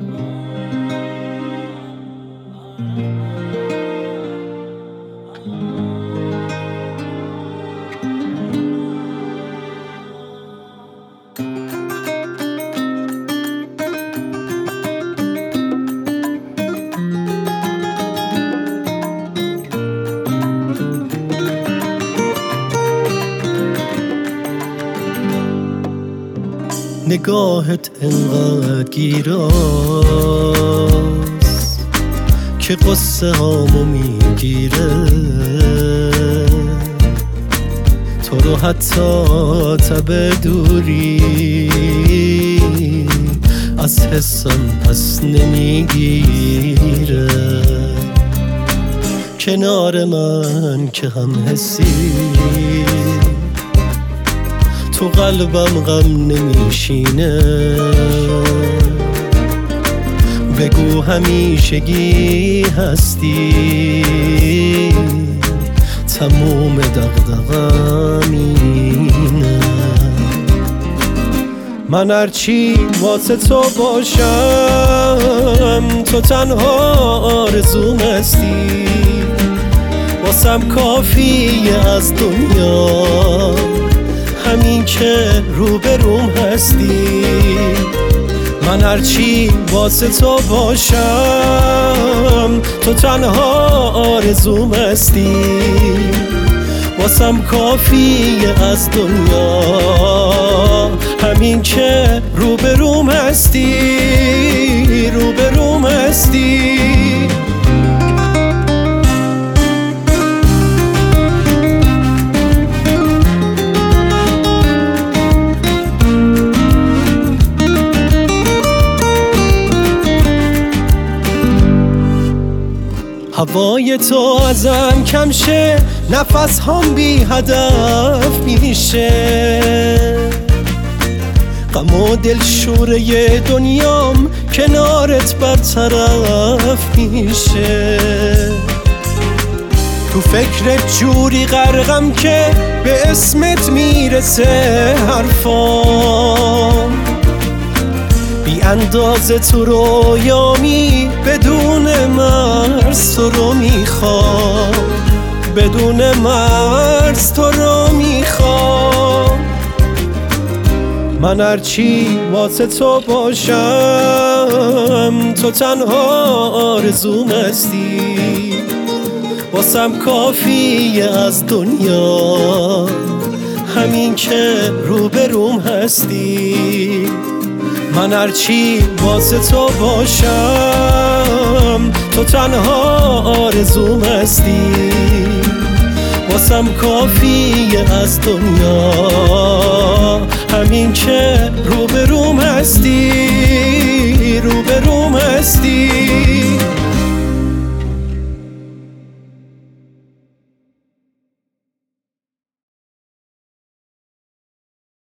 نگاهت انقدر گیراست که قصه هامو میگیره، تو رو حتی تب دوری از حسم پس نمیگیره. کنار من که هم حسی تو قلبم غم نمیشینه، بگو همیشگی هستی، تموم دغدغه‌م اینه. من هرچی واسه تو باشم تو تنها آرزوم هستی، واسم کافیه از دنیا همین که روبروم هستی. من هرچی واسه تو باشم تو تنها آرزوم هستی، واسم کافیه از دنیا همین که روبروم هستی، روبروم هستی. هوای تو ازم کم شه، نفس هم بی هدف میشه، غم و دلشوره دنیام کنارت برطرف میشه. تو فکرت جوری غرقم که به اسمت میرسه حرفام، بی اندازه تو رویامی بدون مرز تو رو میخوام، بدون مرز تو رو میخوام. من هرچی واسه تو باشم تو تنها آرزوم هستی، واسم کافیه از دنیا همین که روبروم هستی. من هرچی واسه تو باشم تو تنها آرزوم هستی، واسم کافیه از دنیا همین که روبروم هستی، روبروم هستی.